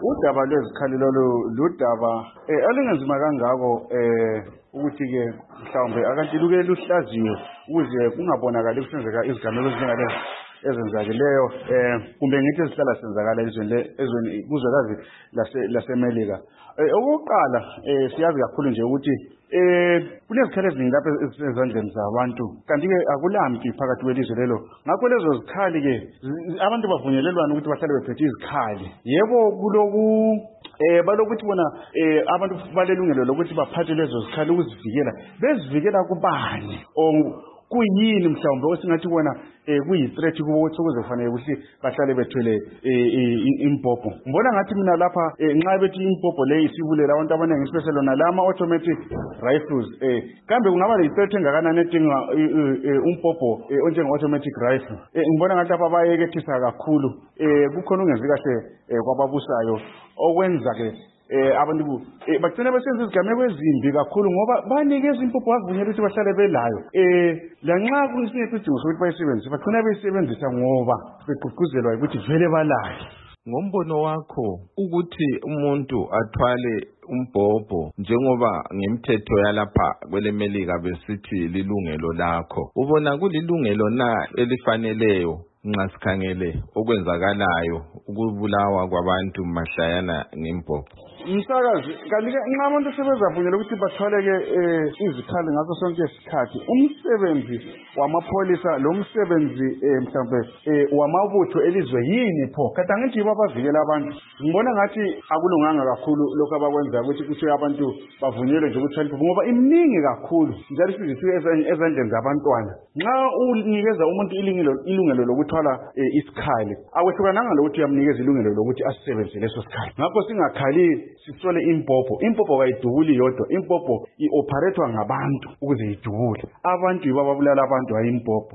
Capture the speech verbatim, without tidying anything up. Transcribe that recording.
udaba lwezikhali lolu ludaba eh alungenzima kangako eh ukuthi ke mhlawumbe akanti luke luhlaziwe ukuze kungabonakali kusenzeka izigameko ezinjengalezo ezenzakeleyo eh kumbe ngithi esihlala senzakala ezweni le ezweni kuzwekazi lase laseMelika. Eh okokuqala eh siyazi kakhulu nje ukuthi eh kunezikhali eziningi lapha ezisezandleni zabantu kanti ke akulampi phakathi kwelizwe lelo ngakho lezo zikhali ke abantu bavunyelelwana ukuthi bahlale bephethe izikhali yebo kuloku eh balokuthi bona eh abantu balelungelo lokuthi baphathe lezo zikhali ukuzivikela bezivikela kubani kuyini mhlawumbe osingathi bona eh kuyi threat kubo ukuthi kuzofanele ukuthi bahlale bethwele impopho. Ngibona ngathi mina lapha nxa bethi impopho le isibulela abantu abaningi especially na lama automatic rifles eh kambe kungaba le threat engakanani edinga umpopho onjenge automatic rifle. Ngibona ngathi lapha bayekethisa kakhulu eh kukhona ungenzi kahle kwababusayo okwenza ke eh abantu bagcina besenza izigameko ezimbi kakhulu ngoba banikeza impopho bavunyelwa ukuthi bahlale belayo eh lanxa kunisiphi isidingo sokuthi bayisebenzise bagcina beyisebenzisa ngoba begqugquzelwa ukuthi vele balayo. Ngombono wakho ukuthi umuntu athwale umbhobho njengoba ngemithetho yalapha kweleMelika besithi lilungelo lakho, ubona kulilungelo na elifaneleyo nxa sikhangele okwenzakalayo ukubulawa kwabantu mahlayana ngembhobho? Msakazi kanti ke nxa abantu sebezavunyelwa ukuthi bathwaleke izikhali ngaso sonke isikhathi umsebenzi wamapholisa lo msebenzi mhlawumbe wamabutho elizwe yini pho kanti angithi babavikela abantu. Ngibona ngathi akulunganga kakhulu lokho abakwenza ukuthi kuthi abantu bavunyelwe nje ukuthi ngoba iminingi kakhulu njalo sizithiwe ezandleni zabantwana. Nxa unikeza umuntu ilungelo ilungelo lokuthwala isikhali awehlukananga lokuthi uyamnikeza ilungelo lokuthi asisebenzise leso sikhali. Ngakho singakhali sisole impopho impopho kayidubuli yodwa impopho ioperate ngabantu ukuze idubule abantu ibababulala abantu hayi impopho.